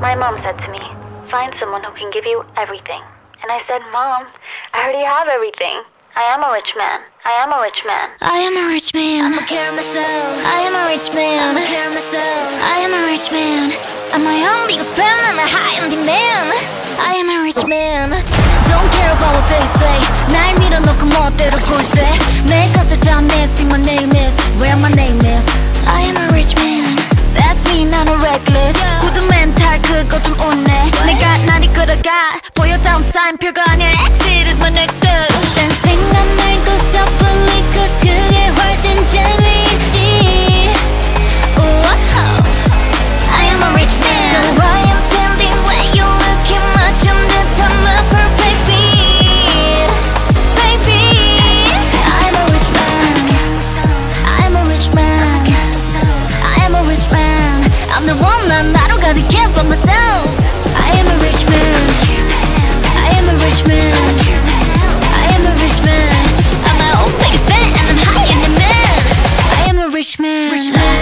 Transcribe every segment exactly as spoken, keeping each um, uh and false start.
My mom said to me, find someone who can give you everything. And I said, Mom, I already have everything. I am a rich man. I am a rich man. I am a rich man. I'ma carry myself. I am a rich man. I'ma carry myself. I am a rich man. I'm my own biggest fan and a high end man. I am a rich man. Don't care about what they say. 날 밀어놓고 멋대로 굴 때. 내 것을 다 messy. My name is where my name is. I am a rich man. That's me, 나는 reckless. 구두 멘탈 그거 좀 웃네. 내가 날 이끌어가. 보여 다음 사인 별거 아니야. Exit is my next step. 딴 생각 말고 섣불리 cause 그게 훨씬 재미있지. Ooh, I am a rich man. So I am standing where you look at 맞춘 듯한 my perfect fit. Baby, I'm a rich man. I'm a rich man. I'm a rich man. I'm the one 난 나로 가득해 by myself. I am a rich man. I am a rich man. I am a rich man. I'm my own biggest fan and I'm high in the man. I am a rich man. Rich man.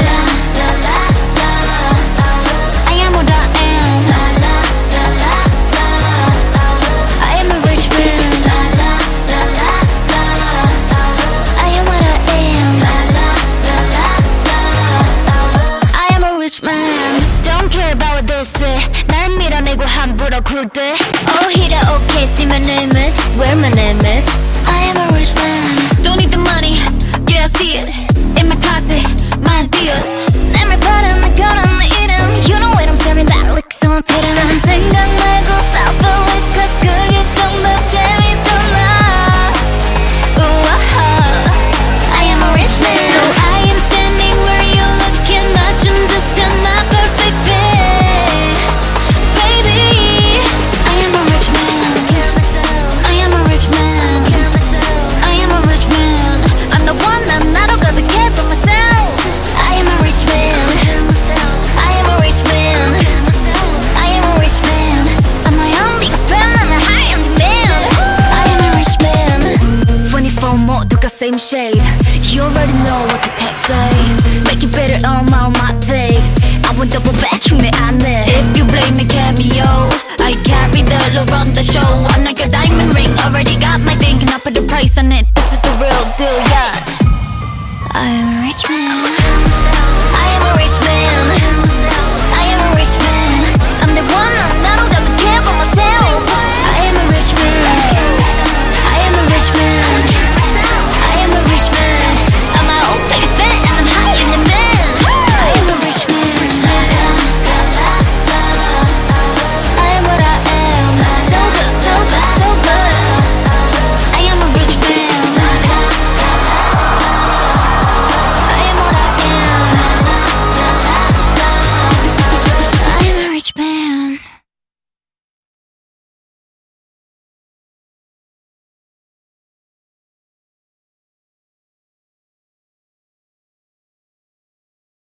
I am what I am. I am a rich man. I am what I am. I am a rich man. Don't care about what they say. 날 밀어내고 함부로 굴 때. Oh hit it, oh